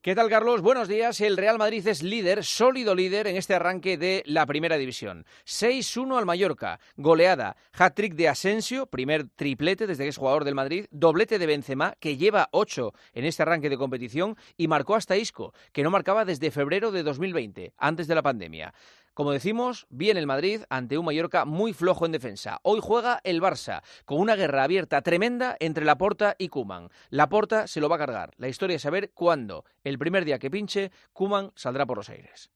¿Qué tal, Carlos? Buenos días. El Real Madrid es líder, sólido líder en este arranque de la Primera División. 6-1 al Mallorca, goleada, hat-trick de Asensio, primer triplete desde que es jugador del Madrid, doblete de Benzema, que lleva 8 en este arranque de competición, y marcó hasta Isco, que no marcaba desde febrero de 2020, antes de la pandemia. Como decimos, bien el Madrid ante un Mallorca muy flojo en defensa. Hoy juega el Barça, con una guerra abierta tremenda entre Laporta y Koeman. Laporta se lo va a cargar. La historia es saber cuándo, el primer día que pinche, Koeman saldrá por los aires.